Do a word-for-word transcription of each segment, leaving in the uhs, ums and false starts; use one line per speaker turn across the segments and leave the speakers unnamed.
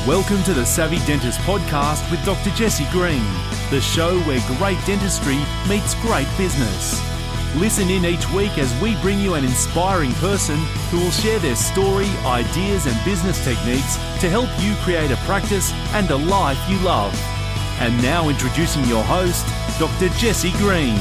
Welcome to the Savvy Dentist podcast with Doctor Jesse Green, the show where great dentistry meets great business. Listen in each week as we bring you an inspiring person who will share their story, ideas and business techniques to help you create a practice and a life you love. And now introducing your host, Doctor Jesse Green.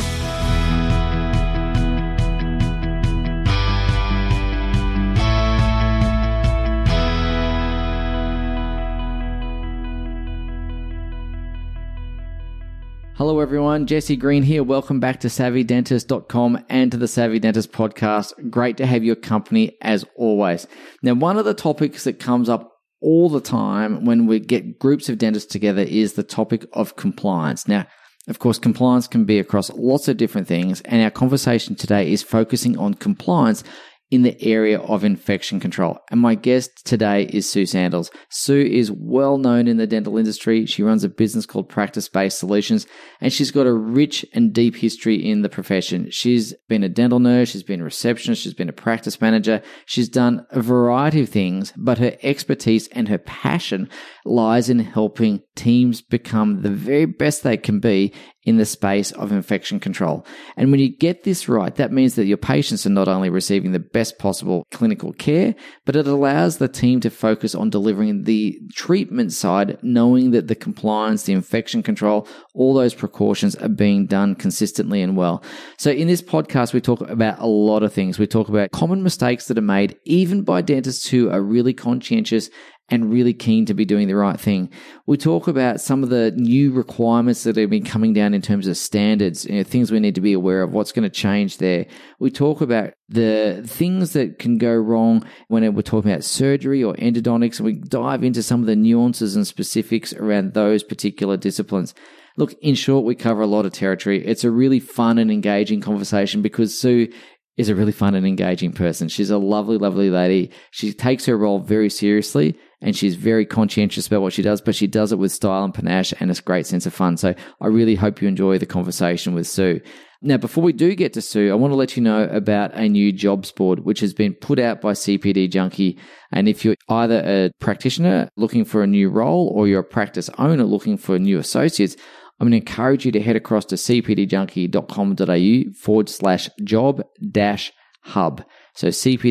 Hello everyone, Jesse Green here. Welcome back to savvy dentist dot com and to the Savvy Dentist podcast. Great to have your company as always. Now, one of the topics that comes up all the time when we get groups of dentists together is the topic of compliance. Now, of course, compliance can be across lots of different things, and our conversation today is focusing on compliance in the area of infection control. And my guest today is Sue Sandals. Sue is well known in the dental industry. She runs a business called Practice Based Solutions, and she's got a rich and deep history in the profession. She's been a dental nurse, she's been a receptionist, she's been a practice manager. She's done a variety of things, but her expertise and her passion lies in helping teams become the very best they can be in the space of infection control. And when you get this right, that means that your patients are not only receiving the best possible clinical care, but it allows the team to focus on delivering the treatment side, knowing that the compliance, the infection control, all those precautions are being done consistently and well. So in this podcast, we talk about a lot of things. We talk about common mistakes that are made even by dentists who are really conscientious and really keen to be doing the right thing. We talk about some of the new requirements that have been coming down in terms of standards, you know, things we need to be aware of, what's going to change there. We talk about the things that can go wrong when we're talking about surgery or endodontics, and we dive into some of the nuances and specifics around those particular disciplines. Look, in short, we cover a lot of territory. It's a really fun and engaging conversation because Sue is a really fun and engaging person. She's a lovely, lovely lady. She takes her role very seriously, and she's very conscientious about what she does, but she does it with style and panache and a great sense of fun. So I really hope you enjoy the conversation with Sue. Now, before we do get to Sue, I want to let you know about a new jobs board, which has been put out by C P D Junkie. And if you're either a practitioner looking for a new role or you're a practice owner looking for new associates, I'm going to encourage you to head across to cpdjunkie.com.au forward slash job dash hub. So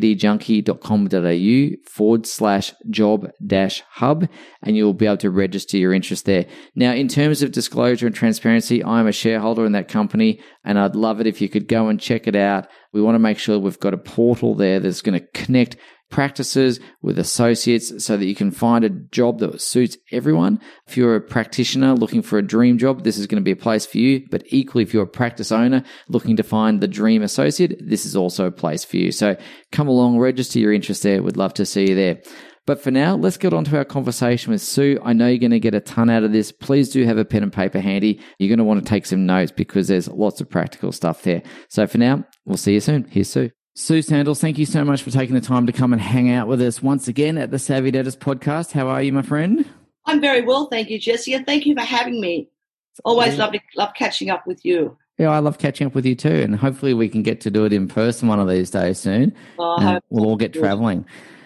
cpdjunkie.com.au forward slash job dash hub, and you'll be able to register your interest there. Now, in terms of disclosure and transparency, I'm a shareholder in that company, and I'd love it if you could go and check it out. We want to make sure we've got a portal there that's going to connect practices with associates so that you can find a job that suits everyone. If you're a practitioner looking for a dream job, this is going to be a place for you. But equally, if you're a practice owner looking to find the dream associate, this is also a place for you. So come along, register your interest there. We'd love to see you there. But for now, let's get on to our conversation with Sue. I know you're going to get a ton out of this. Please do have a pen and paper handy. You're going to want to take some notes because there's lots of practical stuff there. So for now, we'll see you soon. Here's Sue. Sue Sandals, thank you so much for taking the time to come and hang out with us once again at the Savvy Dentist podcast. How are you, my friend?
I'm very well, thank you, Jesse, and thank you for having me. Always yeah. love to, love catching up with you.
Yeah, I love catching up with you too, and hopefully we can get to do it in person one of these days soon.
Oh,
and we'll all get traveling.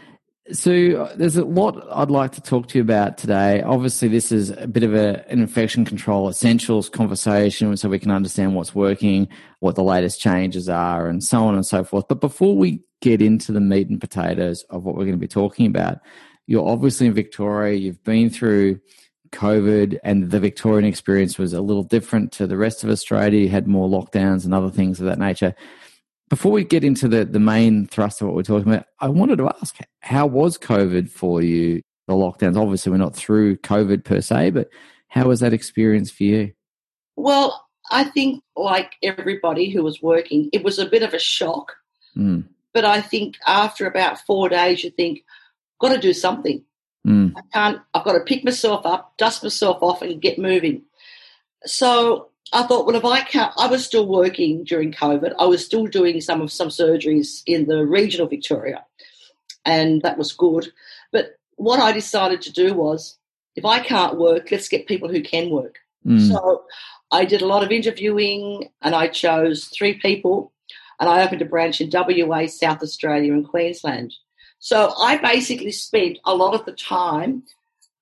So there's a lot I'd like to talk to you about today. Obviously, this is a bit of a, an infection control essentials conversation so we can understand what's working, what the latest changes are, and so on and so forth. But before we get into the meat and potatoes of what we're going to be talking about, you're obviously in Victoria. You've been through COVID, and the Victorian experience was a little different to the rest of Australia. You had more lockdowns and other things of that nature. Before we get into the, the main thrust of what we're talking about, I wanted to ask, how was COVID for you, the lockdowns? Obviously, we're not through COVID per se, but how was that experience for you?
Well, I think like everybody who was working, it was a bit of a shock.
Mm.
But I think after about four days, you think, I've got to do something.
Mm.
I can't, I've got to pick myself up, dust myself off and get moving. So I thought, well, if I can't, I was still working during COVID. I was still doing some of some surgeries in the regional Victoria, and that was good. But what I decided to do was, if I can't work, let's get people who can work.
Mm.
So I did a lot of interviewing, and I chose three people, and I opened a branch in W A, South Australia and Queensland. So I basically spent a lot of the time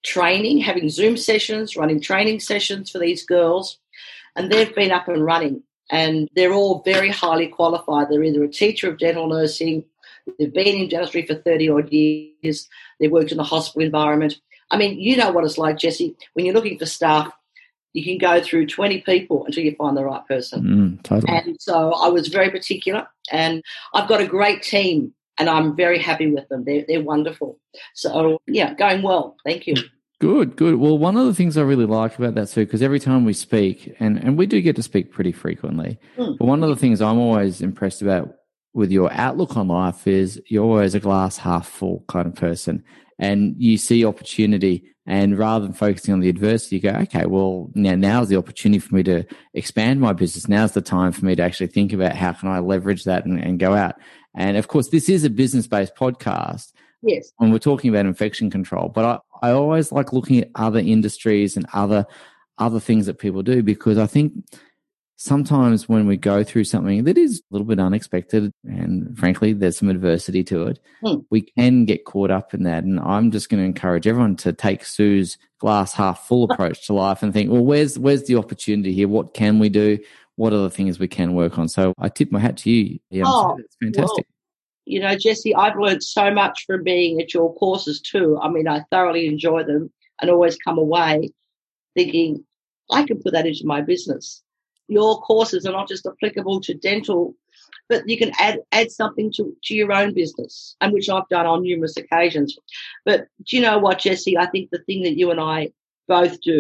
training, having Zoom sessions, running training sessions for these girls, and they've been up and running. And they're all very highly qualified. They're either a teacher of dental nursing, they've been in dentistry for thirty-odd years, they've worked in the hospital environment. I mean, you know what it's like, Jesse, when you're looking for staff, you can go through twenty people until you find the right person.
Mm, totally.
And so I was very particular, and I've got a great team, and I'm very happy with them. They're, they're wonderful. So, yeah, going well. Thank you.
Good, good. Well, one of the things I really like about that, Sue, because every time we speak, and, and we do get to speak pretty frequently, mm. but one of the things I'm always impressed about with your outlook on life is you're always a glass half full kind of person, and you see opportunity, and rather than focusing on the adversity, you go, okay, well, now now's the opportunity for me to expand my business. Now's the time for me to actually think about how can I leverage that and, and go out. And of course, this is a business-based podcast.
Yes.
And we're talking about infection control, but I, I always like looking at other industries and other other things that people do, because I think sometimes when we go through something that is a little bit unexpected and frankly there's some adversity to it, hmm. we can get caught up in that. And I'm just going to encourage everyone to take Sue's glass half full approach to life and think, well, where's where's the opportunity here? What can we do? What are the things we can work on? So I tip my hat to you. Yeah,
oh,
it's fantastic.
Well, you know, Jesse, I've learned so much from being at your courses too. I mean, I thoroughly enjoy them and always come away thinking, I can put that into my business. Your courses are not just applicable to dental, but you can add add something to, to your own business, and which I've done on numerous occasions. But do you know what, Jesse? I think the thing that you and I both do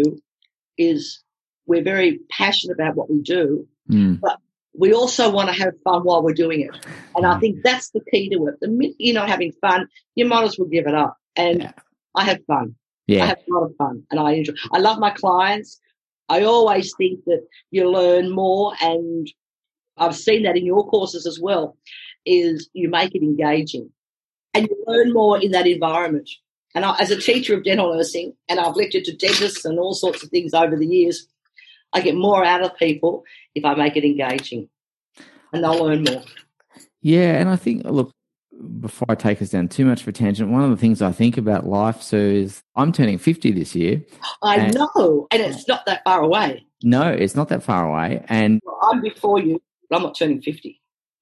is we're very passionate about what we do,
mm.
but we also want to have fun while we're doing it. And I think that's the key to it. The minute you're not having fun, you might as well give it up. And yeah. I have fun.
Yeah.
I have a lot of fun, and I enjoy. I love my clients. I always think that you learn more, and I've seen that in your courses as well, is you make it engaging. And you learn more in that environment. And I, as a teacher of dental nursing, and I've lectured to dentists and all sorts of things over the years, I get more out of people if I make it engaging, and they'll learn more.
Yeah, and I think, look, before I take us down too much of a tangent, one of the things I think about life, Sue, is I'm turning fifty this year.
I and know, and it's not that far away.
No, it's not that far away. And
well, I'm before you, but I'm not turning fifty.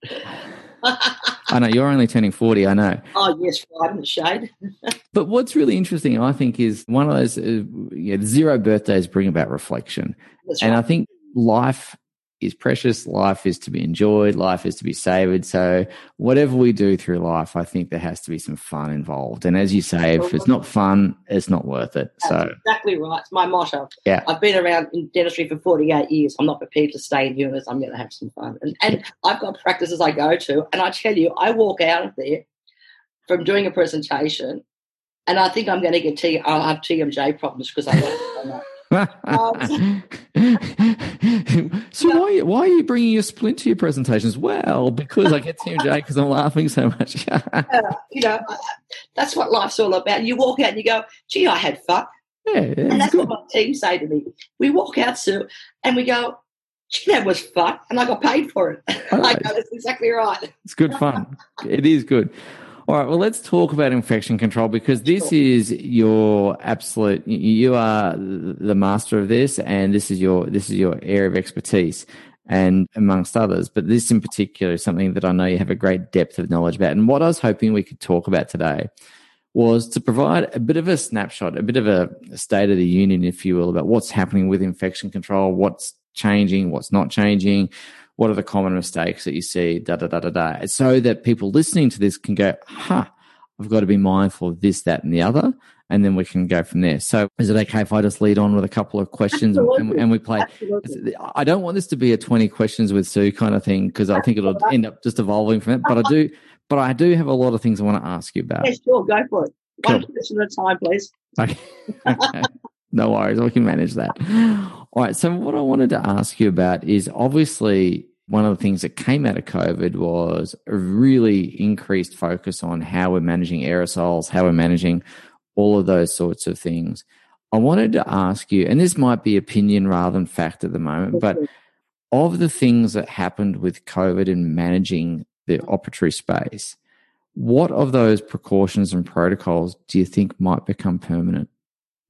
I know, you're only turning forty, I know.
Oh, yes, right in the shade.
But what's really interesting, I think, is one of those uh, you know, zero birthdays bring about reflection.
That's
and
right.
I think life is precious. Life is to be enjoyed. Life is to be savored. So whatever we do through life, I think there has to be some fun involved. And as you say, if it's not fun, it's not worth it.
That's
so
exactly right. It's my motto.
Yeah.
I've been around in dentistry for forty-eight years. I'm not prepared to stay in here unless I'm going to have some fun. And, and I've got practices I go to, and I tell you, I walk out of there from doing a presentation, and I think I'm going to get T. I'll have T M J problems because I don't so much. um,
so why why are you bringing your splint to your presentations? Well, because I get T M J because I'm laughing so much.
uh, you know, that's what life's all about. You walk out and you go, gee, I had fun.
Yeah, yeah,
and that's
good.
what my team say to me. We walk out, Sue, and we go, gee, that was fun, and I got paid for it.
Right.
I go, that's exactly right.
It's good fun. It is good. All right, well, let's talk about infection control, because this sure. is your absolute, you are the master of this, and this is your this is your area of expertise, and amongst others. But this in particular is something that I know you have a great depth of knowledge about. And what I was hoping we could talk about today was to provide a bit of a snapshot, a bit of a state of the union, if you will, about what's happening with infection control, what's changing, what's not changing, what are the common mistakes that you see, da, da, da, da, da, so that people listening to this can go, huh, I've got to be mindful of this, that, and the other, and then we can go from there. So is it okay if I just lead on with a couple of questions and, and we play? Absolutely. I don't want this to be a twenty questions with Sue kind of thing, because I think it'll end up just evolving from it, but I do but I do have a lot of things I want to ask you about.
Yeah, sure, go for it.
Cool.
One question at a time, please.
Okay. Okay. No worries, we can manage that. All right, so what I wanted to ask you about is, obviously one of the things that came out of COVID was a really increased focus on how we're managing aerosols, how we're managing all of those sorts of things. I wanted to ask you, and this might be opinion rather than fact at the moment, but of the things that happened with COVID in managing the operatory space, what of those precautions and protocols do you think might become permanent?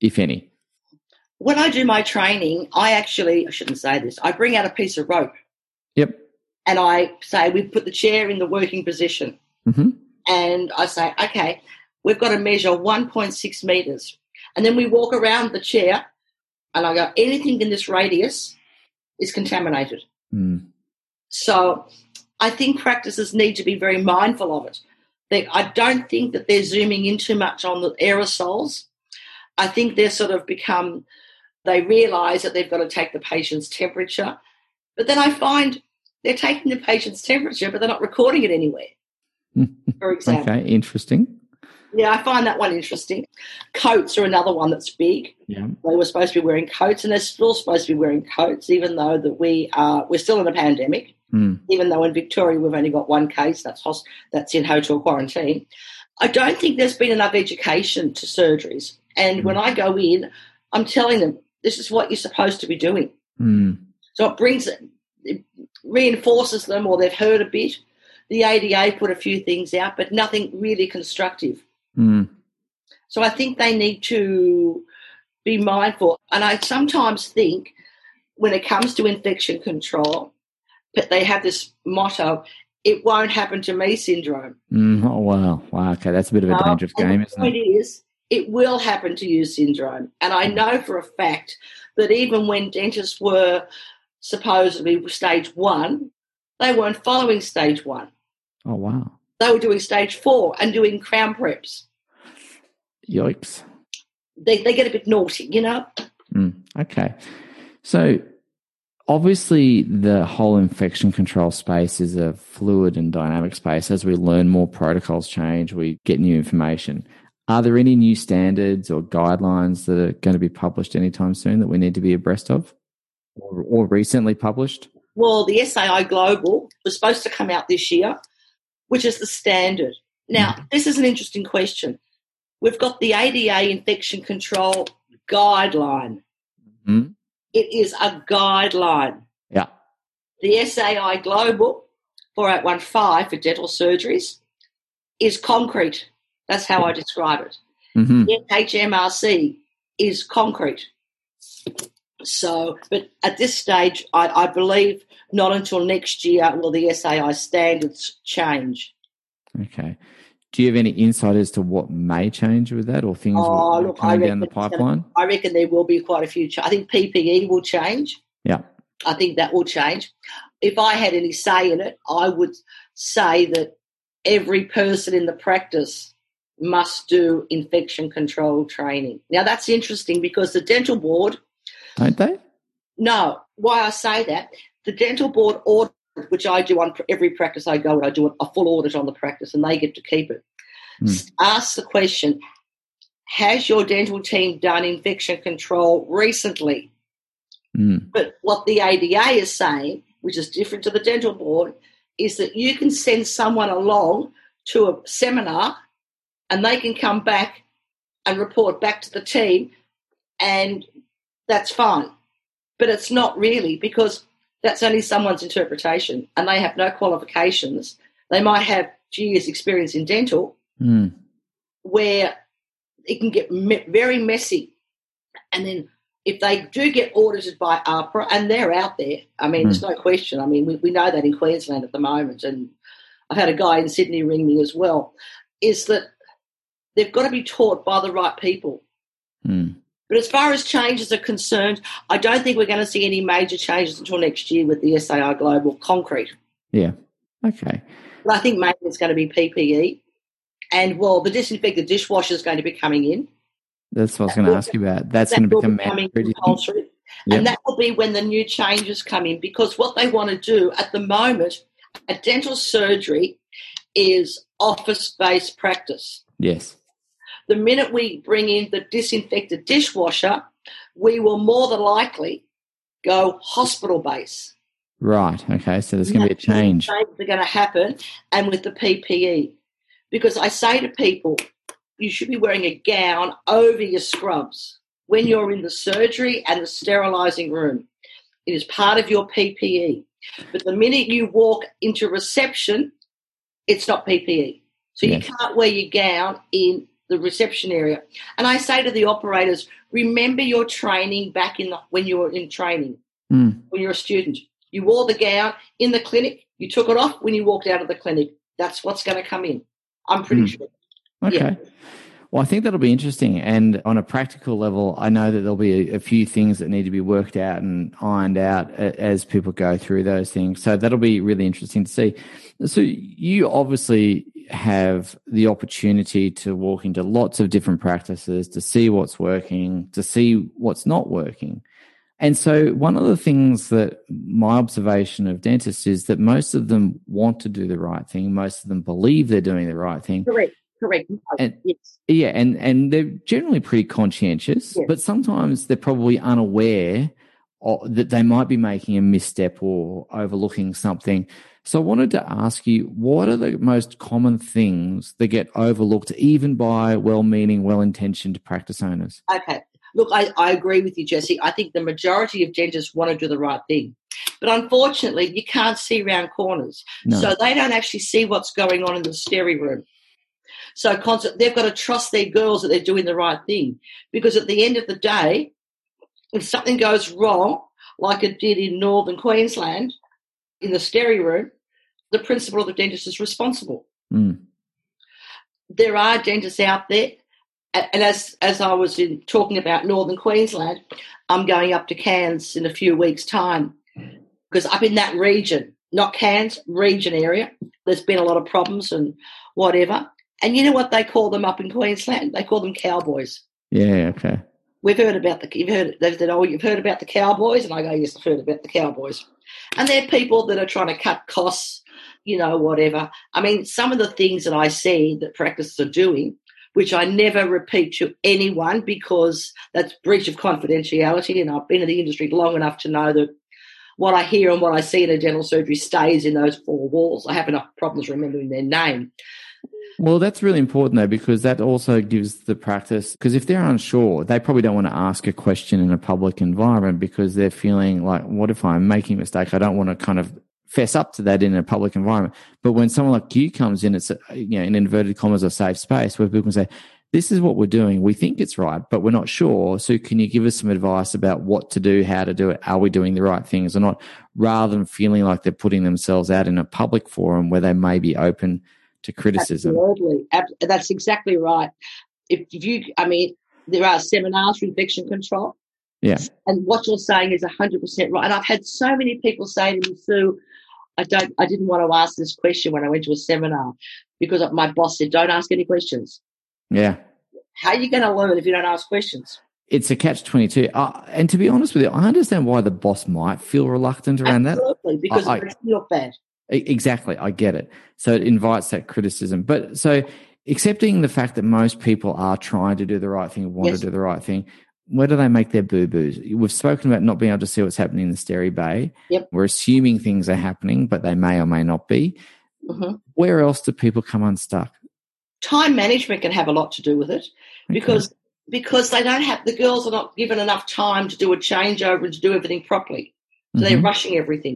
if any?
When I do my training, I actually, I shouldn't say this, I bring out a piece of rope.
Yep.
And I say, we put the chair in the working position.
Mm-hmm.
And I say, okay, we've got to measure one point six metres. And then we walk around the chair and I go, anything in this radius is contaminated.
Mm.
So I think practices need to be very mindful of it. They, I don't think that they're zooming in too much on the aerosols. I think they're sort of become, they realise that they've got to take the patient's temperature. But then I find they're taking the patient's temperature, but they're not recording it anywhere, for example.
Okay, interesting.
Yeah, I find that one interesting. Coats are another one that's big.
Yeah.
They were supposed to be wearing coats, and they're still supposed to be wearing coats, even though that we are we're still in a pandemic.
Mm.
Even though in Victoria we've only got one case that's host, that's in hotel quarantine. I don't think there's been enough education to surgeries. And mm. when I go in, I'm telling them this is what you're supposed to be doing.
Mm.
So it brings it reinforces them, or they've heard a bit. The A D A put a few things out, but nothing really constructive.
Mm.
So I think they need to be mindful. And I sometimes think when it comes to infection control, but they have this motto, it won't happen to me syndrome.
Mm. Oh, wow. Wow, okay, that's a bit of a
uh,
dangerous game, isn't it?
The point is, it will happen to you syndrome. And I know for a fact that even when dentists were supposedly stage one, they weren't following stage one.
Oh, wow.
They were doing stage four and doing crown preps.
Yikes.
They they get a bit naughty, you know?
Mm, okay. So obviously the whole infection control space is a fluid and dynamic space. As we learn more, protocols change, we get new information. Are there any new standards or guidelines that are going to be published anytime soon that we need to be abreast of, or, or recently published?
Well, the S A I Global was supposed to come out this year, which is the standard. Now, mm. this is an interesting question. We've got the A D A infection control guideline.
Mm.
It is a guideline.
Yeah.
The S A I Global four eight one five for dental surgeries is concrete. That's how I describe it.
Mm-hmm.
The H M R C is concrete. So, but at this stage, I, I believe not until next year will the S A I standards change.
Okay. Do you have any insight as to what may change with that, or things
oh,
will
look,
come down the pipeline?
Gonna, I reckon there will be quite a few. Ch- I think P P E will change.
Yeah.
I think that will change. If I had any say in it, I would say that every person in the practice must do infection control training. Now, that's interesting because the dental board...
Don't they?
No. Why I say that, the dental board audit, which I do on every practice I go, and I do a full audit on the practice, and they get to keep it. Mm. Ask the question, has your dental team done infection control recently?
Mm.
But what the A D A is saying, which is different to the dental board, is that you can send someone along to a seminar and they can come back and report back to the team, and that's fine. But it's not really, because that's only someone's interpretation, and they have no qualifications. They might have two years' experience in dental,
mm.
where it can get me- very messy. And then if they do get audited by AHPRA, and they're out there, I mean, mm. there's no question. I mean, we, we know that in Queensland at the moment, and I've had a guy in Sydney ring me as well, is that they've got to be taught by the right people.
Mm.
But as far as changes are concerned, I don't think we're going to see any major changes until next year with the S A I Global concrete.
Yeah. Okay.
But I think mainly it's going to be P P E. And, well, the disinfected dishwasher is going to be coming in.
That's what I was going to ask you about. That's
that
going to become
be compulsory.
Yep.
And that will be when the new changes come in, because what they want to do at the moment, a dental surgery is office-based practice.
Yes.
The minute we bring in the disinfected dishwasher, we will more than likely go hospital base.
Right, okay, so there's going to be a change.
Changes are going to happen, and with the P P E. Because I say to people, you should be wearing a gown over your scrubs when you're in the surgery and the sterilising room. It is part of your P P E. But the minute you walk into reception, it's not P P E. So yes. You can't wear your gown in the reception area. And I say to the operators, remember your training back in the, when you were in training,
mm.
when you're a student. You wore the gown in the clinic. You took it off when you walked out of the clinic. That's what's going to come in. I'm pretty mm. sure.
Okay.
Yeah.
Well, I think that'll be interesting. And on a practical level, I know that there'll be a, a few things that need to be worked out and ironed out as people go through those things. So that'll be really interesting to see. So you obviously have the opportunity to walk into lots of different practices, to see what's working, to see what's not working. And so one of the things that my observation of dentists is that most of them want to do the right thing. Most of them believe they're doing the right thing.
Correct. Correct.
And,
yes.
Yeah, and, and they're generally pretty conscientious, yes. but sometimes they're probably unaware of, that they might be making a misstep or overlooking something. So I wanted to ask you, what are the most common things that get overlooked even by well-meaning, well-intentioned practice owners?
Okay. Look, I, I agree with you, Jesse. I think the majority of dentists want to do the right thing. But unfortunately, you can't see around corners. No. So they don't actually see what's going on in the steri room. So they've got to trust their girls that they're doing the right thing, because at the end of the day, if something goes wrong, like it did in northern Queensland, in the steri room, the principal of the dentist is responsible.
Mm.
There are dentists out there, and as as I was in, talking about northern Queensland, I'm going up to Cairns in a few weeks' time, because up in that region, not Cairns, region area, there's been a lot of problems and whatever. And you know what they call them up in Queensland? They call them cowboys.
Yeah, okay.
We've heard about the, you've heard, they've said, oh, you've heard about the cowboys? And I go, yes, I've heard about the cowboys. And they're people that are trying to cut costs, you know, whatever. I mean, some of the things that I see that practices are doing, which I never repeat to anyone because that's breach of confidentiality, and I've been in the industry long enough to know that what I hear and what I see in a dental surgery stays in those four walls. I have enough problems remembering their name.
Well, that's really important, though, because that also gives the practice, because if they're unsure, they probably don't want to ask a question in a public environment because they're feeling like, what if I'm making a mistake? I don't want to kind of fess up to that in a public environment. But when someone like you comes in, it's, a, you know, in inverted commas, a safe space where people can say, this is what we're doing. We think it's right, but we're not sure. So can you give us some advice about what to do, how to do it? Are we doing the right things or not? Rather than feeling like they're putting themselves out in a public forum where they may be open to criticism.
Absolutely. That's exactly right. If you, I mean, there are seminars for infection control.
Yeah.
And what you're saying is one hundred percent right. And I've had so many people say to me, Sue, I don't, I didn't want to ask this question when I went to a seminar because my boss said, don't ask any questions.
Yeah.
How are you going to learn if you don't ask questions?
It's a catch twenty-two. Uh, and to be honest with you, I understand why the boss might feel reluctant around
Absolutely,
that.
because
I,
it makes you look bad.
Exactly. I get it. So it invites that criticism. But so accepting the fact that most people are trying to do the right thing, want yes. to do the right thing, where do they make their boo-boos? We've spoken about not being able to see what's happening in the steri bay.
Yep.
We're assuming things are happening, but they may or may not be.
Mm-hmm.
Where else do people come unstuck?
Time management can have a lot to do with it
okay.
because because they don't have, the girls are not given enough time to do a changeover and to do everything properly. So mm-hmm. they're rushing everything.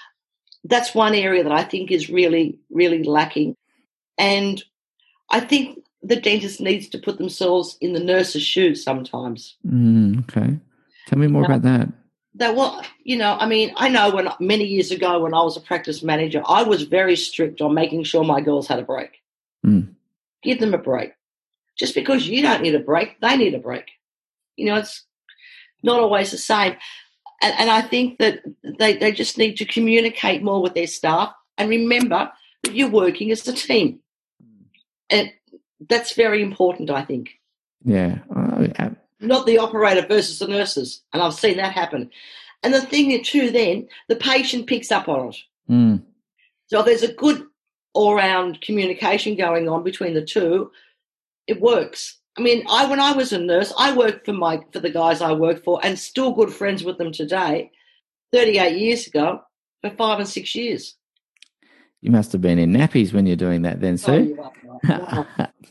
That's one area that I think is really, really lacking. And I think the dentist needs to put themselves in the nurse's shoes sometimes.
Mm, okay. Tell me more
you know,
about that.
That well, you know, I mean, I know when many years ago when I was a practice manager, I was very strict on making sure my girls had a break.
Mm.
Give them a break. Just because you don't need a break, they need a break. You know, it's not always the same. And, and I think that they, they just need to communicate more with their staff and remember that you're working as a team. And that's very important, I think.
Yeah. Oh, yeah.
Not the operator versus the nurses. And I've seen that happen. And the thing too then, the patient picks up on it.
Mm.
So if there's a good all-round communication going on between the two, it works. I mean, I when I was a nurse, I worked for my for the guys I worked for and still good friends with them today, thirty-eight years ago, for five and six years.
You must have been in nappies when you're doing that then, Sue.
Oh,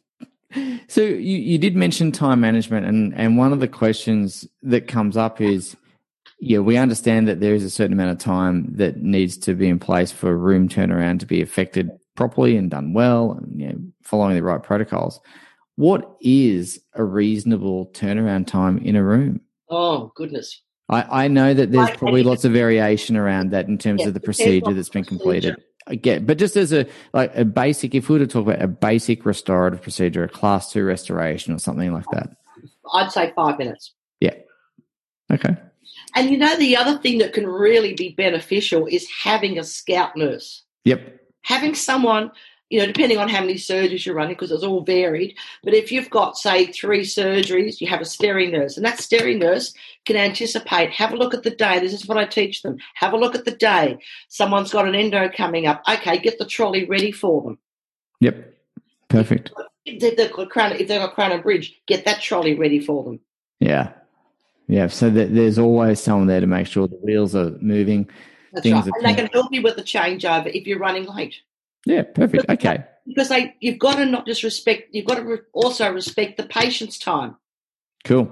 So you, you did mention time management, and, and one of the questions that comes up is, yeah, we understand that there is a certain amount of time that needs to be in place for room turnaround to be affected properly and done well, and, you know, following the right protocols. What is a reasonable turnaround time in a room?
Oh, goodness.
I, I know that there's
I-
probably
I-
lots of variation around that in terms
Yeah,
of the
depends
procedure
on
that's
the
been
procedure.
completed. I get, but just as a like a basic, if we were to talk about a basic restorative procedure, a class two restoration or something like that.
I'd say five minutes.
Yeah. Okay.
And you know, the other thing that can really be beneficial is having a scout nurse.
Yep.
Having someone, you know, depending on how many surgeries you're running, because it's all varied, but if you've got, say, three surgeries, you have a steering nurse, and that steering nurse can anticipate, have a look at the day. This is what I teach them. Have a look at the day. Someone's got an endo coming up. Okay, get the trolley ready for them.
Yep. Perfect.
If they've got crown, if they've got crown and bridge, get that trolley ready for them.
Yeah. Yeah. So that there's always someone there to make sure the wheels are moving.
That's
things
right.
are
And they can help you with the changeover if you're running late.
Yeah. Perfect. Okay.
Because they, you've got to not just respect, you've got to re- also respect the patient's time.
Cool.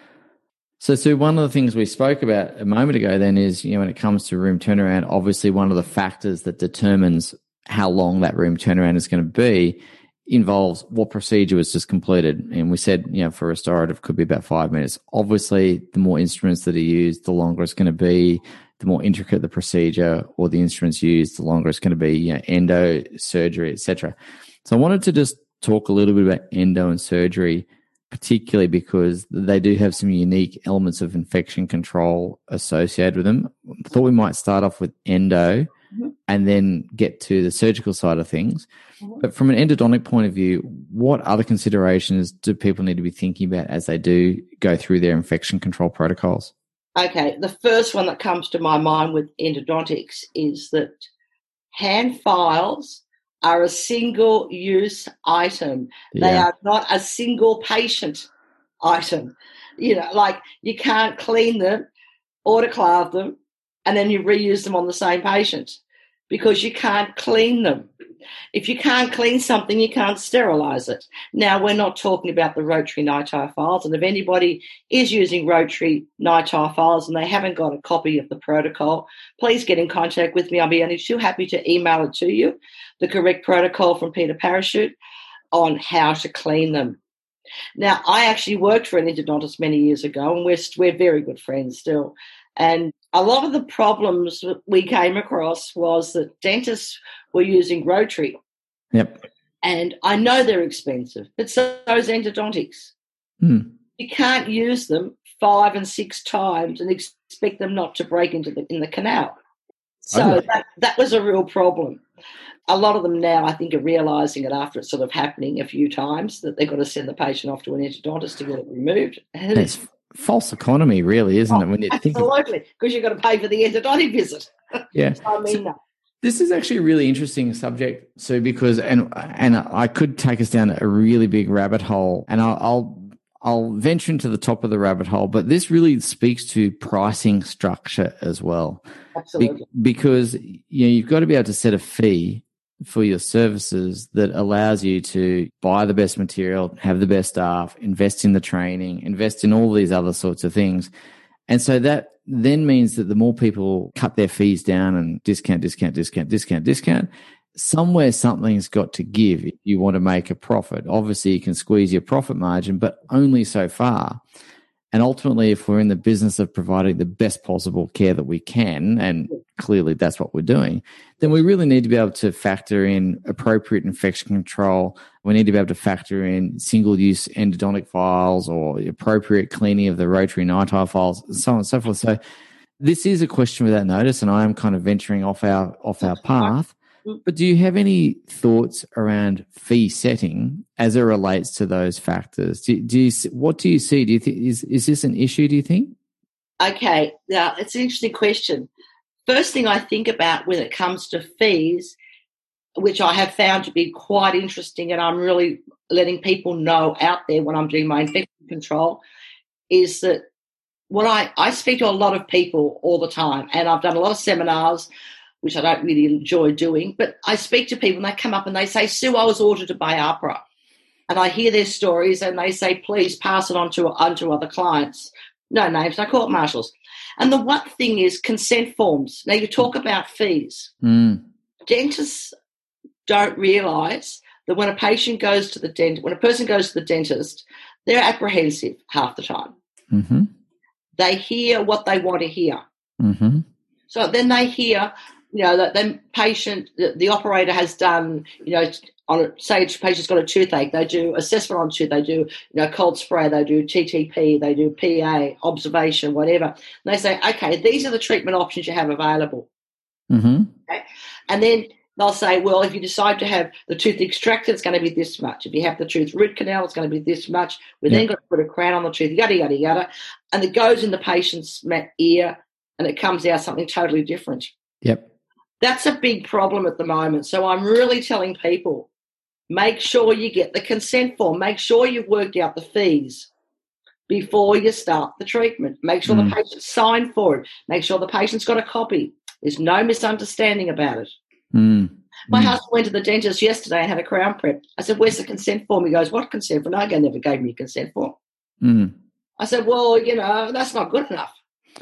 So, Sue, one of the things we spoke about a moment ago then is, you know, when it comes to room turnaround, obviously one of the factors that determines how long that room turnaround is going to be involves what procedure was just completed. And we said, you know, for restorative could be about five minutes. Obviously, the more instruments that are used, the longer it's going to be. The more intricate the procedure or the instruments used, the longer it's going to be, you know, endo, surgery, et cetera. So I wanted to just talk a little bit about endo and surgery, particularly because they do have some unique elements of infection control associated with them. I thought we might start off with endo mm-hmm. and then get to the surgical side of things. Mm-hmm. But from an endodontic point of view, what other considerations do people need to be thinking about as they do go through their infection control protocols?
Okay, the first one that comes to my mind with endodontics is that hand files are a single-use item. Yeah. They are not a single patient item. You know, like you can't clean them, autoclave them, and then you reuse them on the same patient because you can't clean them. If you can't clean something, you can't sterilize it. Now, we're not talking about the rotary NiTi files, and if anybody is using rotary NiTi files and they haven't got a copy of the protocol, please get in contact with me. I'll be only too happy to email it to you, the correct protocol from Peter Parachute on how to clean them. Now, I actually worked for an endodontist many years ago, and we're, we're very good friends still. And a lot of the problems that we came across was that dentists were using rotary.
Yep.
And I know they're expensive, but so is endodontics.
Mm.
You can't use them five and six times and expect them not to break into the in the canal. So
okay.
that, that was a real problem. A lot of them now, I think, are realising it after it's sort of happening a few times that they've got to send the patient off to an endodontist to get it removed. And
it's false economy, really, isn't
oh,
it? When you
absolutely,
think
because you've got to pay for the endodontic visit.
Yeah.
So, I mean, so, no.
This is actually a really interesting subject, Sue, because and and I could take us down a really big rabbit hole, and I'll I'll, I'll venture into the top of the rabbit hole, but this really speaks to pricing structure as well.
Absolutely.
Be, because you know you've got to be able to set a fee for your services that allows you to buy the best material, have the best staff, invest in the training, invest in all these other sorts of things. And so that then means that the more people cut their fees down and discount, discount, discount, discount, discount, somewhere something's got to give if you want to make a profit. Obviously, you can squeeze your profit margin, but only so far. And ultimately, if we're in the business of providing the best possible care that we can, and clearly that's what we're doing, then we really need to be able to factor in appropriate infection control. We need to be able to factor in single-use endodontic files or appropriate cleaning of the rotary NiTi files, and so on and so forth. So this is a question without notice, and I am kind of venturing off our off our path. But do you have any thoughts around fee setting as it relates to those factors? Do, do you, what do you see? Do you think is is this an issue? Do you think?
Okay, now it's an interesting question. First thing I think about when it comes to fees, which I have found to be quite interesting, and I'm really letting people know out there when I'm doing my infection control, is that what I I speak to a lot of people all the time, and I've done a lot of seminars, which I don't really enjoy doing, but I speak to people and they come up and they say, Sue, I was audited by AHPRA. And I hear their stories and they say, please pass it on to, on to other clients. No names, no court martials. And the one thing is consent forms. Now, you talk about fees.
Mm.
Dentists don't realise that when a patient goes to the dent, when a person goes to the dentist, they're apprehensive half the time.
Mm-hmm.
They hear what they want to hear.
Mm-hmm.
So then they hear, you know, that the patient, the, the operator has done, you know, on a, say a patient's got a toothache, they do assessment on tooth, they do, you know, cold spray, they do T T P, they do P A, observation, whatever. And they say, okay, these are the treatment options you have available.
Mm-hmm.
Okay? And then they'll say, well, if you decide to have the tooth extracted, it's going to be this much. If you have the tooth root canal, it's going to be this much. We
Yeah.
then got to put a crown on the tooth, yada, yada, yada. And it goes in the patient's ear and it comes out something totally different.
Yep.
That's a big problem at the moment. So I'm really telling people, make sure you get the consent form. Make sure you've worked out the fees before you start the treatment. Make sure
Mm.
the patient signed for it. Make sure the patient's got a copy. There's no misunderstanding about it.
Mm.
My
Mm.
husband went to the dentist yesterday and had a crown prep. I said, where's the consent form? He goes, what consent form? No, they never gave me a consent form.
Mm.
I said, well, you know, that's not good enough.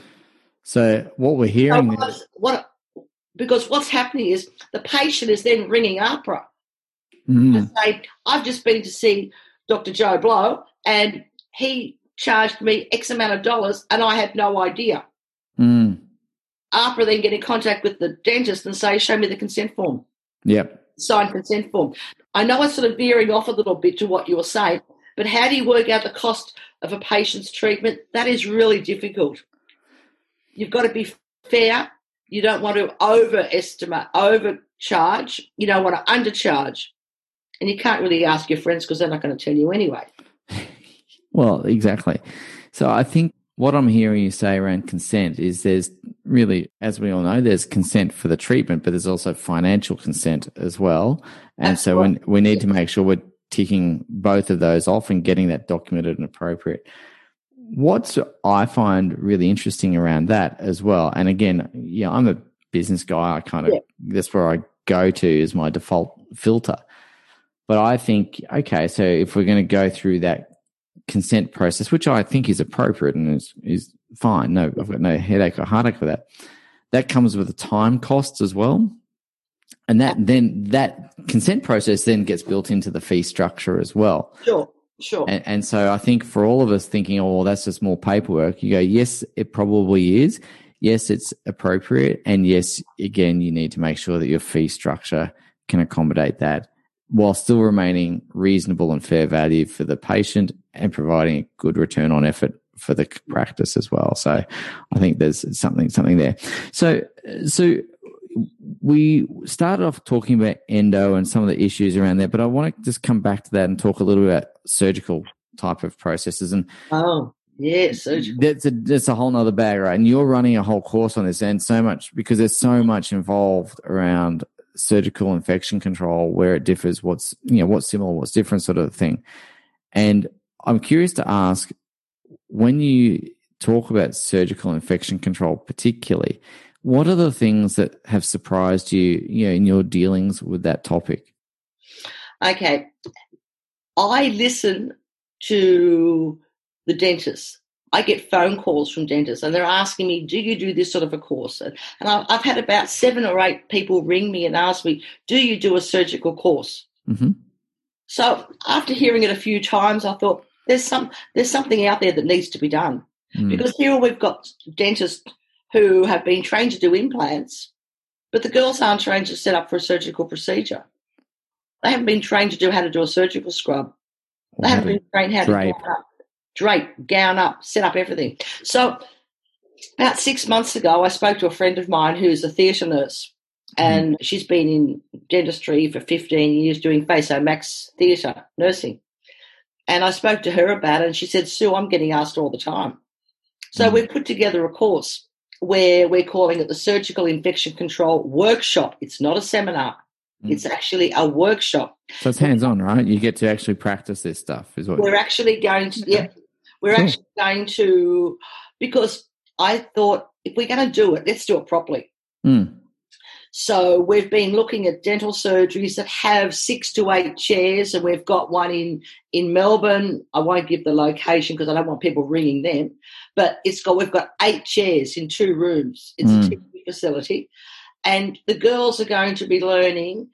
So what we're
So
hearing
what, what, because what's happening is the patient is then ringing AHPRA
mm.
and say, I've just been to see Doctor Joe Blow and he charged me X amount of dollars and I had no idea.
Mm.
AHPRA then get in contact with the dentist and say, show me the consent form.
Yep.
Signed consent form. I know it's sort of veering off a little bit to what you were saying, but how do you work out the cost of a patient's treatment? That is really difficult. You've got to be fair. You don't want to overestimate, overcharge. You don't want to undercharge. And you can't really ask your friends because they're not going to tell you anyway.
Well, exactly. So I think what I'm hearing you say around consent is there's really, as we all know, there's consent for the treatment, but there's also financial consent as well. And
Absolutely.
so when, we need to make sure we're ticking both of those off and getting that documented and appropriate. What I find really interesting around that as well, and again, yeah, I'm a business guy. I kind of,
Yeah.
that's where I go to is my default filter. But I think, okay, so if we're going to go through that consent process, which I think is appropriate and is, is fine. No, I've got no headache or heartache for that. That comes with a time cost as well. And that then that consent process then gets built into the fee structure as well.
Sure, sure.
And, and so I think for all of us thinking, oh, well, that's just more paperwork, you go, yes, it probably is. Yes, it's appropriate. And yes, again, you need to make sure that your fee structure can accommodate that while still remaining reasonable and fair value for the patient and providing a good return on effort for the practice as well. So I think there's something, something there. So, so we started off talking about endo and some of the issues around there, but I want to just come back to that and talk a little bit about surgical type of processes. And
Oh, yes. surgical.
that's a, that's a whole nother bag, right? And you're running a whole course on this, and so much, because there's so much involved around surgical infection control, where it differs, what's, you know, what's similar, what's different, sort of thing. And I'm curious to ask, when you talk about surgical infection control particularly, what are the things that have surprised you, you know, in your dealings with that topic?
Okay. I listen to the dentists. I get phone calls from dentists and they're asking me, do you do this sort of a course? And I've had about seven or eight people ring me and ask me, do you do a surgical course?
Mm-hmm.
So after hearing it a few times, I thought there's some there's something out there that needs to be done.
Mm.
Because here we've got dentists who have been trained to do implants, but the girls aren't trained to set up for a surgical procedure. They haven't been trained to do how to do a surgical scrub. They haven't been trained how
drape.
to gown up, drape, gown up, set up everything. So about six months ago, I spoke to a friend of mine who's a theatre nurse, and mm. she's been in dentistry for fifteen years doing Faso Max theatre nursing. And I spoke to her about it, and she said, Sue, I'm getting asked all the time. So mm. we've put together a course where we're calling it the Surgical Infection Control Workshop. It's not a seminar. Mm. It's actually a workshop.
So it's hands-on, right? You get to actually practice this stuff. Is what
we're actually going to, yeah, we're cool. actually going to, because I thought if we're going to do it, let's do it properly.
Mm.
So we've been looking at dental surgeries that have six to eight chairs, and we've got one in, in Melbourne. I won't give the location because I don't want people ringing them, but it's got we've got eight chairs in two rooms. It's mm. a teaching facility, and the girls are going to be learning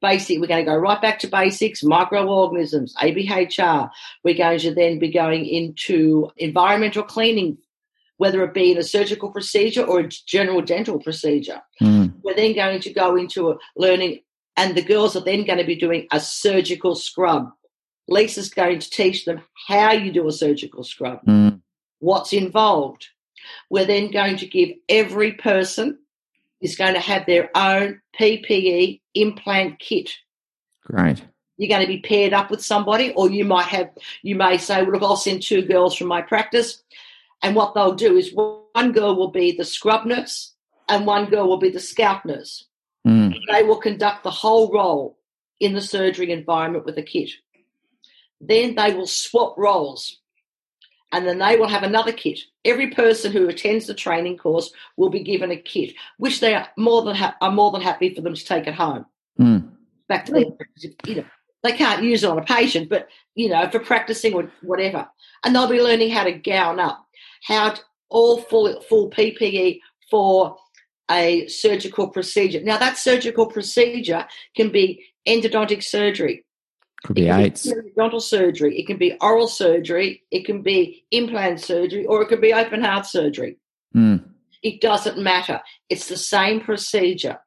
basic. We're going to go right back to basics, microorganisms, A B H R. We're going to then be going into environmental cleaning, whether it be in a surgical procedure or a general dental procedure.
Mm.
We're then going to go into a learning, and the girls are then going to be doing a surgical scrub. Lisa's going to teach them how you do a surgical scrub,
Mm.
what's involved. We're then going to give every person is going to have their own P P E implant kit.
Great.
You're going to be paired up with somebody, or you might have, you may say, well, look, I'll send two girls from my practice. And what they'll do is one girl will be the scrub nurse and one girl will be the scalp nurse.
Mm.
They will conduct the whole role in the surgery environment with a kit. Then they will swap roles, and then they will have another kit. Every person who attends the training course will be given a kit, which they are more than ha- are more than happy for them to take it home.
Mm.
Back to their, you know, they can't use it on a patient, but you know, for practicing or whatever. And they'll be learning how to gown up, how to, all full full P P E for a surgical procedure. Now, that surgical procedure can be endodontic surgery.
Could be
It
eights.
can be dental surgery. It can be oral surgery. It can be implant surgery, or it could be open heart surgery.
Mm.
It doesn't matter. It's the same procedure.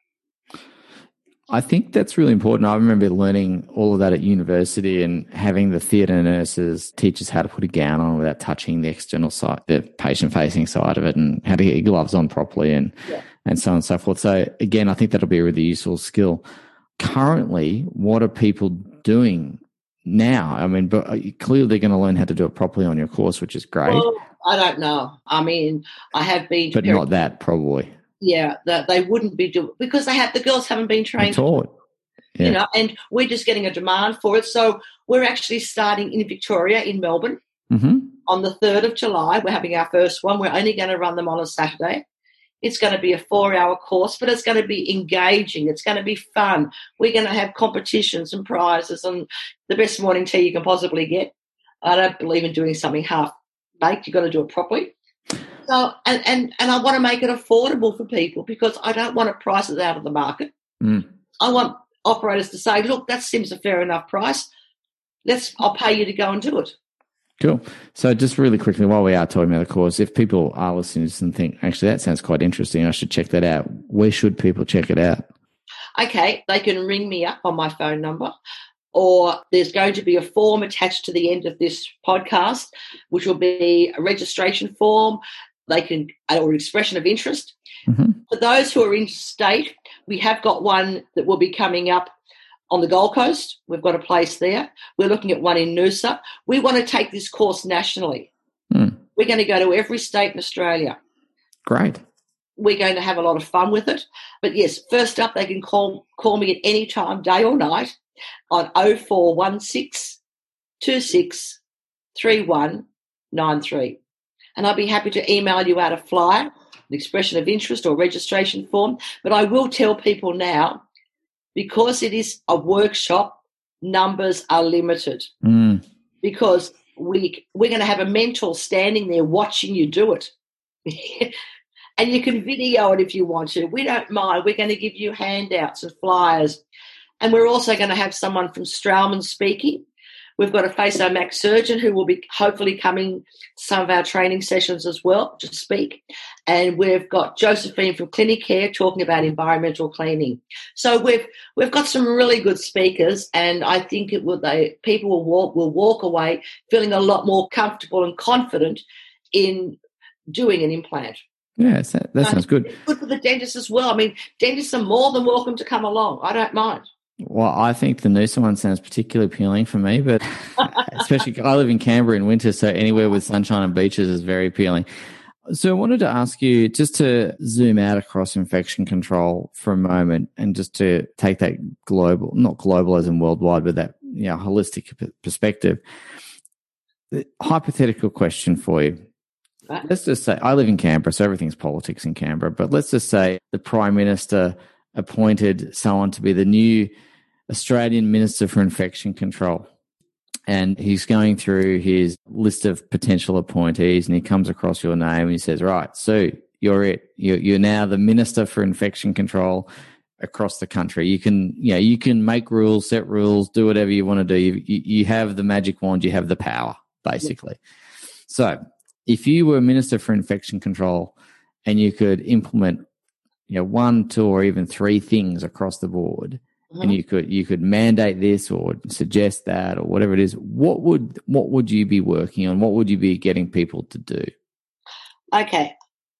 I think that's really important. I remember learning all of that at university and having the theatre nurses teach us how to put a gown on without touching the external side, the patient-facing side of it, and how to get your gloves on properly, and
Yeah.
and so on and so forth. So again, I think that'll be a really useful skill. Currently, what are people doing now? I mean, but clearly they're going to learn how to do it properly on your course, which is great.
Well, I don't know. I mean, I have been,
but not that probably.
Yeah, that they wouldn't be doing, because they have the girls haven't been trained.
Taught. Yeah.
You know, and we're just getting a demand for it. So we're actually starting in Victoria, in Melbourne,
mm-hmm.
on the third of July. We're having our first one. We're only going to run them on a Saturday. It's going to be a four-hour course, but it's going to be engaging. It's going to be fun. We're going to have competitions and prizes and the best morning tea you can possibly get. I don't believe in doing something half-baked. You've got to do it properly. So, and, and, and I want to make it affordable for people, because I don't want to price it out of the market.
Mm.
I want operators to say, look, that seems a fair enough price. Let's, I'll pay you to go and do it.
Cool. So just really quickly, while we are talking about the course, if people are listening to this and think, actually, that sounds quite interesting, I should check that out, where should people check it out?
Okay, they can ring me up on my phone number, or there's going to be a form attached to the end of this podcast, which will be a registration form. They can, or expression of interest.
Mm-hmm.
For those who are interstate, we have got one that will be coming up on the Gold Coast. We've got a place there. We're looking at one in Noosa. We want to take this course nationally.
Mm.
We're going to go to every state in Australia.
Great.
We're going to have a lot of fun with it. But, yes, first up, they can call call me at any time, day or night, on oh four one six, two six, three one nine three. And I'd be happy to email you out a flyer, an expression of interest or registration form. But I will tell people now, because it is a workshop, numbers are limited.
Mm.
Because we, we're going to have a mentor standing there watching you do it. And you can video it if you want to. We don't mind. We're going to give you handouts and flyers. And we're also going to have someone from Straumann speaking. We've got a Faso-Max surgeon who will be hopefully coming to some of our training sessions as well to speak. And we've got Josephine from Clinic Care talking about environmental cleaning. So we've we've got some really good speakers, and I think it will they people will walk will walk away feeling a lot more comfortable and confident in doing an implant.
Yeah, that, that sounds good.
It's good for the dentist as well. I mean, dentists are more than welcome to come along. I don't mind.
Well, I think the Noosa one sounds particularly appealing for me, but especially I live in Canberra in winter, so anywhere with sunshine and beaches is very appealing. So I wanted to ask you just to zoom out across infection control for a moment, and just to take that global, not global as in worldwide, but that, you know, holistic perspective. The hypothetical question for you.
Right.
Let's just say I live in Canberra, so everything's politics in Canberra, but let's just say the Prime Minister appointed someone to be the new Australian Minister for Infection Control. And he's going through his list of potential appointees, and he comes across your name and he says, right, Sue, you're it. You're, you're now the Minister for Infection Control. across the country. You can, you know, you can make rules, set rules, do whatever you want to do. You, you, you have the magic wand, you have the power, basically. Yeah. So if you were Minister for Infection Control and you could implement, you know, one, two, or even three things across the board, mm-hmm. and you could you could mandate this or suggest that or whatever it is, what would what would you be working on? What would you be getting people to do?
Okay,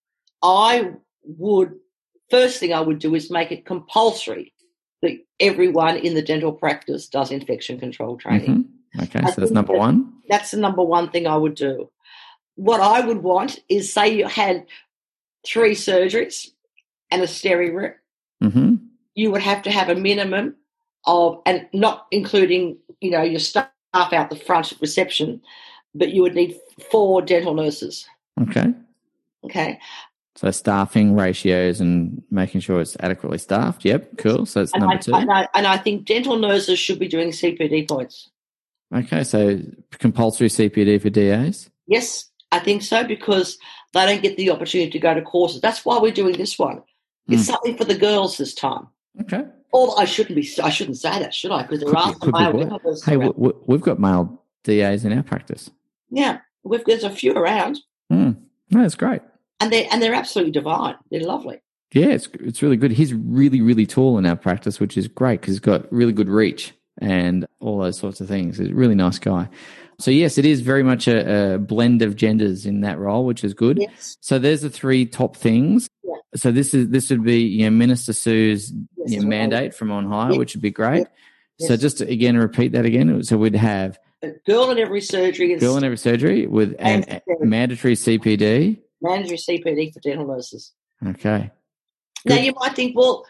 I would. First thing I would do is make it compulsory that everyone in the dental practice does infection control training.
Mm-hmm. Okay, I so that's number that, one.
That's the number one thing I would do. What I would want is, say you had three surgeries and a steri room,
mm-hmm.
you would have to have a minimum of, and not including, you know, your staff out the front reception, but you would need four dental nurses.
Okay.
Okay.
So staffing ratios and making sure it's adequately staffed. Yep, cool. So that's
and
number
I,
two.
And I, and I think dental nurses should be doing C P D points.
Okay, so compulsory C P D for D As?
Yes, I think so, because they don't get the opportunity to go to courses. That's why we're doing this one. It's mm. something for the girls this time.
Okay.
Or I shouldn't be. I shouldn't say that, should I? Because there are some male dental.
Hey, we, we've got male D As in our practice.
Yeah, we've, there's a few around.
Mm. No, that's great.
And they're, and they're absolutely divine. They're lovely.
Yeah, it's it's really good. He's really, really tall in our practice, which is great because he's got really good reach and all those sorts of things. He's a really nice guy. So, yes, it is very much a, a blend of genders in that role, which is good.
Yes.
So there's the three top things.
Yeah.
So this is this would be, you know, Minister Sue's yes, you know, mandate from on high, yes. which would be great. Yes. So just to, again, repeat that again. So we'd have
a girl in every surgery.
Girl in every surgery with an, a mandatory C P D.
Mandatory C P D for dental nurses.
Okay.
Good. Now, you might think, well,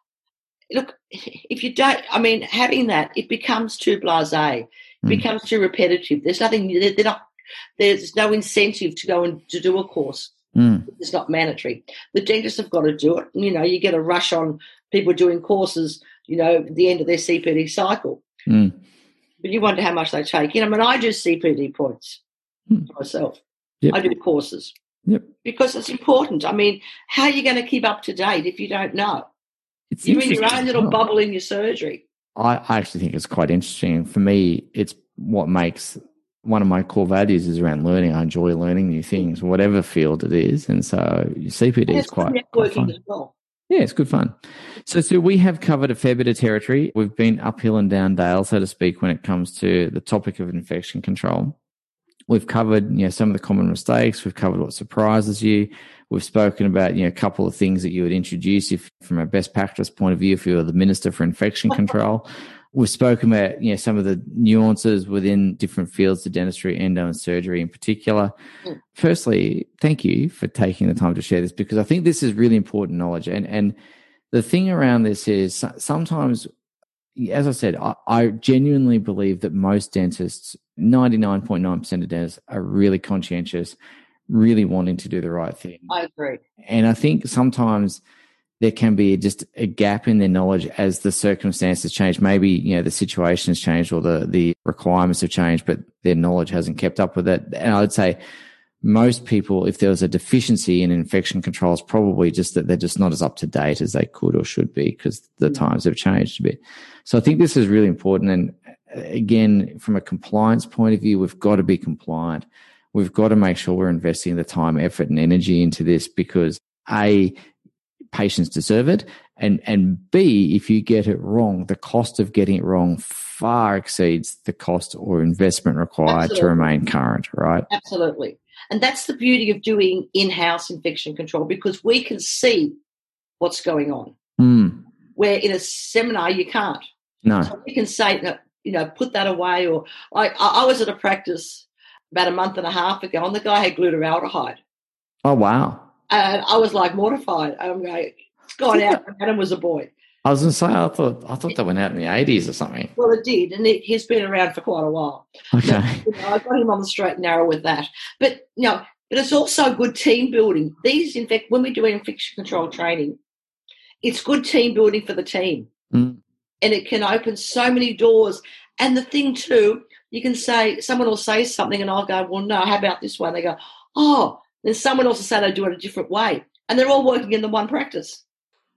look, if you don't, I mean, having that, it becomes too blasé. It mm. becomes too repetitive. There's nothing, they're not, there's no incentive to go and to do a course.
Mm.
It's not mandatory. The dentists have got to do it. You know, you get a rush on people doing courses, you know, at the end of their C P D cycle.
Mm.
But you wonder how much they take. You know, I mean, I do C P D points
mm.
myself.
Yep.
I do courses.
Yep.
Because it's important. I mean, how are you going to keep up to date if you don't know?
It's
You're in your own little bubble in your surgery.
I, I actually think it's quite interesting. For me, it's what makes one of my core values is around learning. I enjoy learning new things, whatever field it is. And so C P D is quite, quite fun.
As well.
Yeah, it's good fun. So, so we have covered a fair bit of territory. We've been uphill and down dale, so to speak, when it comes to the topic of infection control. We've covered, you know, some of the common mistakes. We've covered what surprises you. We've spoken about, you know, a couple of things that you would introduce if, from a best practice point of view, if you were the Minister for Infection Control. We've spoken about, you know, some of the nuances within different fields of dentistry, endo and surgery in particular. Mm. Firstly, thank you for taking the time to share this, because I think this is really important knowledge. And and the thing around this is sometimes, as I said, I, I genuinely believe that most dentists, ninety-nine point nine percent of dentists, are really conscientious, really wanting to do the right thing.
I agree.
And I think sometimes there can be just a gap in their knowledge as the circumstances change. Maybe, you know, the situation has changed or the, the requirements have changed, but their knowledge hasn't kept up with it. And I would say most people, if there was a deficiency in infection control, it's probably just that they're just not as up to date as they could or should be because the mm-hmm. times have changed a bit. So I think this is really important. And again, from a compliance point of view, we've got to be compliant. We've got to make sure we're investing the time, effort, and energy into this because A, patients deserve it, and and B, if you get it wrong, the cost of getting it wrong far exceeds the cost or investment required Absolutely. To remain current, right?
Absolutely. And that's the beauty of doing in-house infection control because we can see what's going on.
Mm.
Where in a seminar you can't.
No.
So we can say, you know, put that away. Or I, I was at a practice about a month and a half ago, and the guy had glutaraldehyde.
Oh, wow.
And I was like mortified. I'm going, it's gone out. And Adam was a boy.
I was going to say, I thought I thought that went out in the eighties or something.
Well, it did, and it, he's been around for quite a while.
Okay.
But, you know, I got him on the straight and narrow with that. But, you know, but it's also good team building. These, in fact, when we do infection control training, it's good team building for the team.
Mm.
And it can open so many doors. And the thing, too, you can say, someone will say something and I'll go, well, no, how about this one? They go, oh, then someone else will say they do it a different way. And they're all working in the one practice.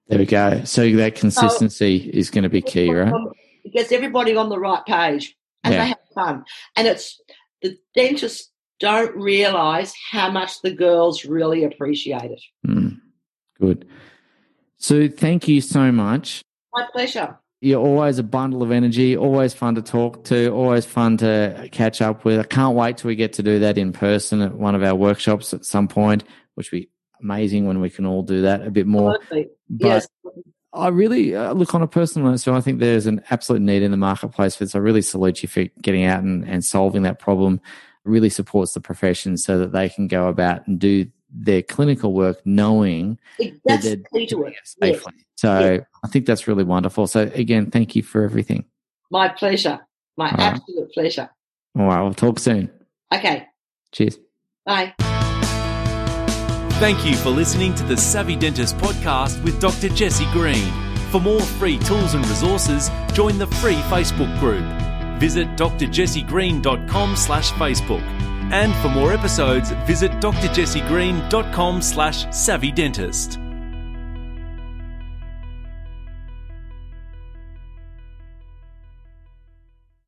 There we go. So that consistency so, is going to be key, right?
It gets everybody on the right page and yeah. they have fun. And it's the dentists don't realise how much the girls really appreciate it.
Mm, good. So thank you so much.
My pleasure.
You're always a bundle of energy, always fun to talk to, always fun to catch up with. I can't wait till we get to do that in person at one of our workshops at some point, which would be amazing when we can all do that a bit more.
Absolutely.
But
yes.
I really uh, look on a personal note, so I think there's an absolute need in the marketplace for this. I really salute you for getting out and, and solving that problem. It really supports the profession so that they can go about and do their clinical work knowing
that's
that they're
key to it.
safely. Yes. So yes. I think that's really wonderful. So again, thank you for everything.
My pleasure. My all absolute right. pleasure.
All right, we'll talk soon.
Okay.
Cheers.
Bye.
Thank you for listening to the Savvy Dentist podcast with Doctor Jessie Green. For more free tools and resources, join the free Facebook group. Visit d r jessie green dot com slash Facebook. And for more episodes, visit d r jessie green dot com slash savvy dentist.